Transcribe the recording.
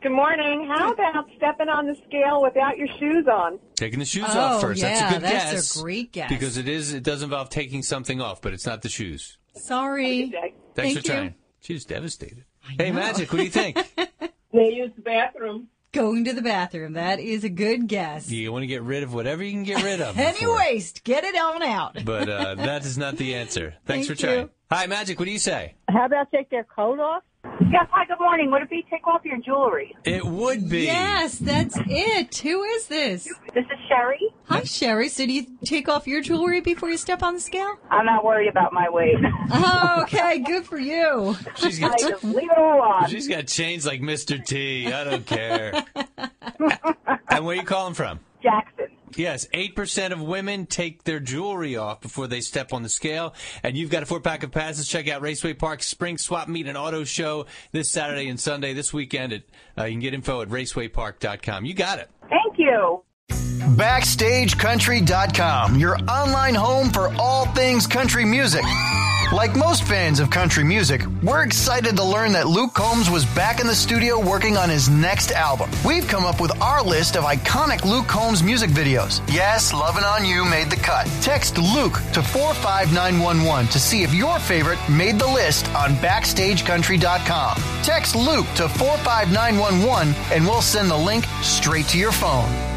Good morning. How about stepping on the scale without your shoes on? Taking the shoes off first. That's a good guess. That's a great guess. Because it does involve taking something off, but it's not the shoes. Sorry. Thanks for trying. She was devastated. Hey, Magic, what do you think? They use the bathroom. Going to the bathroom. That is a good guess. You want to get rid of whatever you can get rid of. Any waste. Get it on out. But that is not the answer. Thanks for trying. Hi, Magic, what do you say? How about take their coat off? Yes, hi, good morning. Would it be take off your jewelry? It would be. Yes, that's it. Who is this? This is Sherry. Hi, Sherry. So do you take off your jewelry before you step on the scale? I'm not worried about my weight. Oh, okay. Good for you. She's got, just leave it all on. She's got chains like Mr. T. I don't care. And where are you calling from? Jackson. Yes, 8% of women take their jewelry off before they step on the scale. And you've got a 4-pack of passes. Check out Raceway Park Spring Swap Meet and Auto Show this Saturday and Sunday. This weekend, you can get info at racewaypark.com. You got it. Thank you. BackstageCountry.com, your online home for all things country music. Like most fans of country music, we're excited to learn that Luke Combs was back in the studio working on his next album. We've come up with our list of iconic Luke Combs music videos. Yes, Lovin' On You made the cut. Text Luke to 45911 to see if your favorite made the list on BackstageCountry.com. Text Luke to 45911 and we'll send the link straight to your phone.